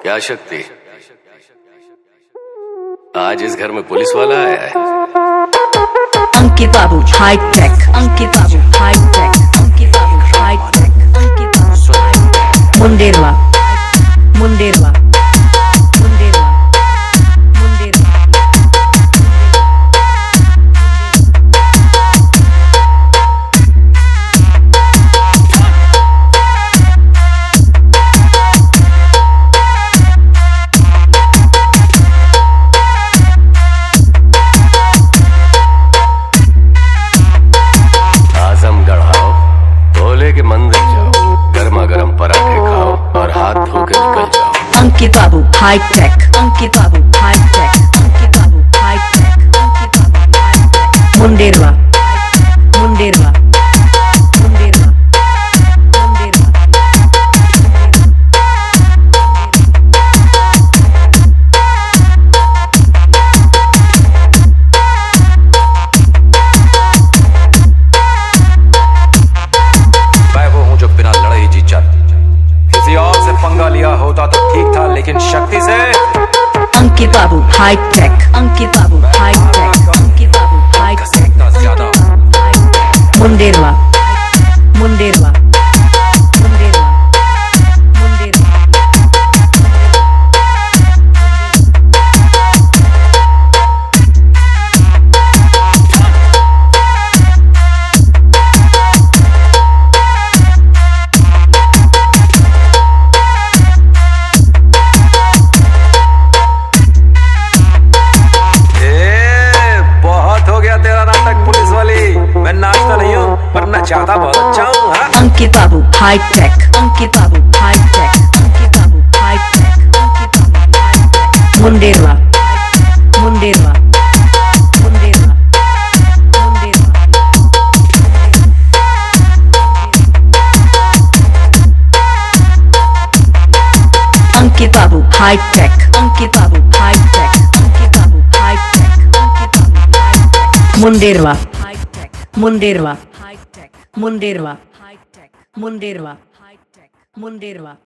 क्या शक्ति, आज इस घर में पुलिस वाला आया है। अंकित बाबू हाई टेक, अंकित बाबू हाई टेक, अंकित बाबू हाई टेक, अंकित बाबू हाई टेक। मुंडेरवा मुंडेरवा मुंडेरवा मुंडेरवा। के मंदिर जाओ, गर्मा गर्म पराठे खाओ और हाथ धो के निकल जाओ। अंकित बाबू हाई टेक, अंकित बाबू हाई टेक, अंकित बाबू हाई टेक, अंकित बाबू हाई टेक। मुंडेरवा मुंडेरवा मुंडेरवा मुंडेरवा। किसी और से पंगा लिया होता तो ठीक था, लेकिन शक्ति से। अंकित बाबू हाई टेक, अंकित बाबू हाई टेक, अंकित बाबू हाई टेक, ज्यादा। मुंडेरवा मुंडेरवा मुंडेरवा मुंडेरवा। मैं नाचता नहीं हूँ पर नचाता बहुत अच्छा हूँ। अंकित बाबू हाई टेक, अंकित बाबू हाई टेक, अंकित बाबू हाई टेक, अंकित बाबू हाई टेक। मुंडेरवा मुंडेरवा मुंडेरवा मुंडेरवा। अंकित बाबू हाई टेक, अंकित बाबू हाई टेक, अंकित बाबू हाई टेक, अंकित बाबू हाई टेक। मुंडेरवा मुंडेरवा मुंडेरवा मुंडेरवा मुंडेरवा मुंडेरवा।